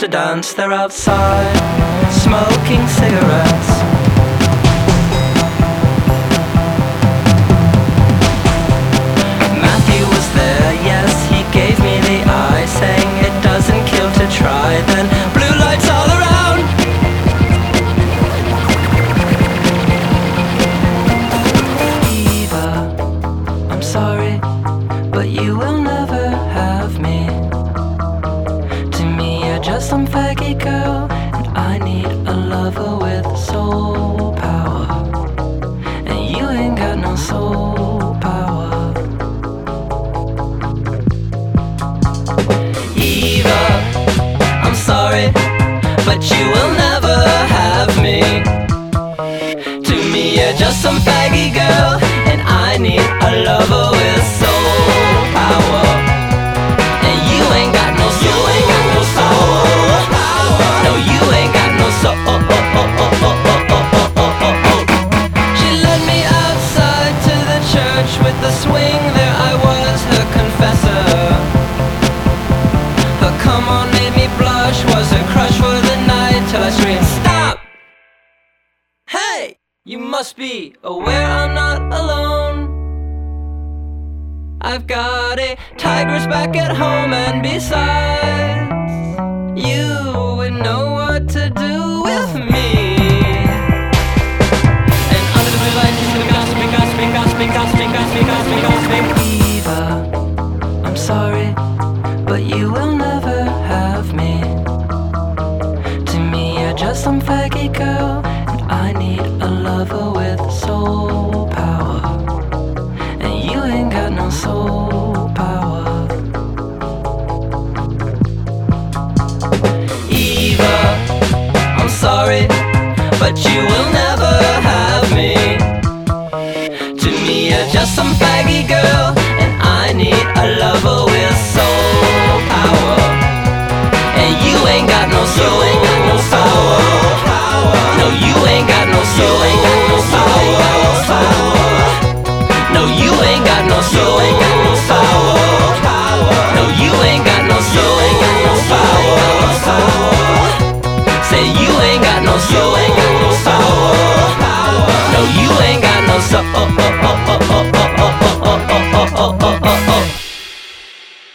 to dance, they're outside, smoking cigarettes. Matthew was there, yes, he gave me the eye, saying it doesn't kill to try, then blue lights all around. Eva, I'm sorry, but you will never have me. To me, you're just some faggy girl, and I need a lover with soul power. And you ain't got no soul power. Eva, I'm sorry, but you will never have me. To me, you're just some faggy girl, and I need a lover with soul power. And you ain't got no soul. You ain't got no soul power. No, you ain't got no soul. She led me outside to the church with the swing. There I was, her confessor. Her come on made me blush, was her crush for the night, till I screamed, stop! Hey! You must be aware I'm not alone. I've got a tigress back at home, and besides, you would know what to do with me. And under the blue light, she's gonna gossiping, gossiping, gossiping, gossiping, gossiping, gossiping, gossiping. Eva, I'm sorry, but you will never have me. To me, you're just some faggy girl, and I need a lover with soul power. And you ain't got no soul power. Eva, I'm sorry, but you will never have me. To me, you're just some faggy girl, and I need a lover.